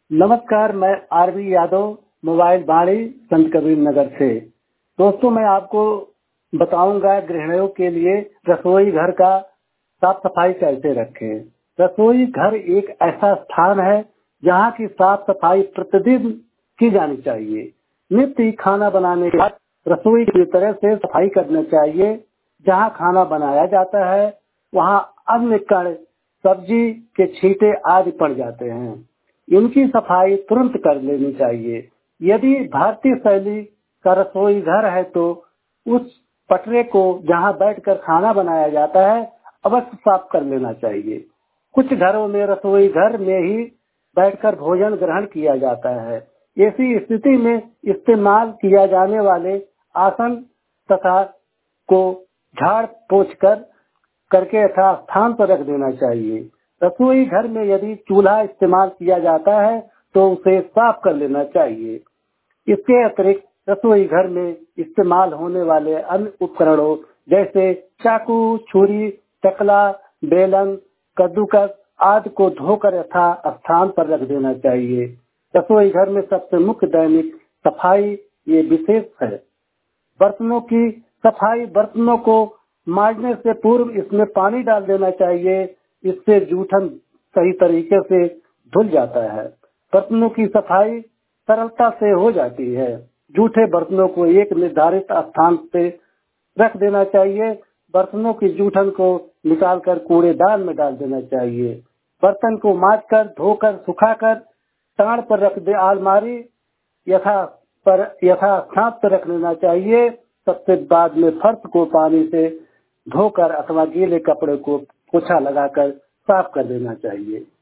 नमस्कार, मैं RB Yadav mobile बाड़ी संत कबीर नगर से। दोस्तों, मैं आपको बताऊंगा गृहिणियों के लिए रसोई घर का साफ सफाई कैसे रखें। रसोई घर एक ऐसा स्थान है जहां की साफ सफाई प्रतिदिन की जानी चाहिए। नित्य खाना बनाने के बाद रसोई की तरह से सफाई करना चाहिए। जहां खाना बनाया जाता है वहां अन्य कण, सब्जी के छींटे आदि पड़ जाते हैं। इनकी सफाई तुरंत कर लेनी चाहिए। यदि भारतीय शैली का रसोई घर है तो उस पटरे को जहां बैठकर खाना बनाया जाता है अवश्य साफ कर लेना चाहिए। कुछ घरों में रसोई घर में ही बैठकर भोजन ग्रहण किया जाता है। ऐसी स्थिति में इस्तेमाल किया जाने वाले आसन तथा को झाड़ पोंछ करके यथास्थान पर रख देना चाहिए। रसोई घर में यदि चूल्हा इस्तेमाल किया जाता है तो उसे साफ कर लेना चाहिए। इसके अतिरिक्त रसोई घर में इस्तेमाल होने वाले अन्य उपकरणों जैसे चाकू, छुरी, चकला, बेलन, कद्दूकस आदि को धोकर यथा स्थान पर रख देना चाहिए। रसोई घर में सबसे मुख्य दैनिक सफाई ये विशेष है। बर्तनों की सफाई, बर्तनों को मांजने से पूर्व इसमें पानी डाल देना चाहिए। इससे जूठन सही तरीके से धुल जाता है। बर्तनों की सफाई सरलता से हो जाती है। जूठे बर्तनों को एक निर्धारित स्थान पे रख देना चाहिए। बर्तनों की जूठन को निकालकर कूड़ेदान में डाल देना चाहिए। बर्तन को मांजकर, धोकर, सुखाकर टांड पर रख दे। अलमारी यथास्थान पर रख लेना चाहिए। सबसे बाद में फर्श को पानी से धोकर अथवा गीले कपड़े को पोछा लगाकर साफ कर देना चाहिए।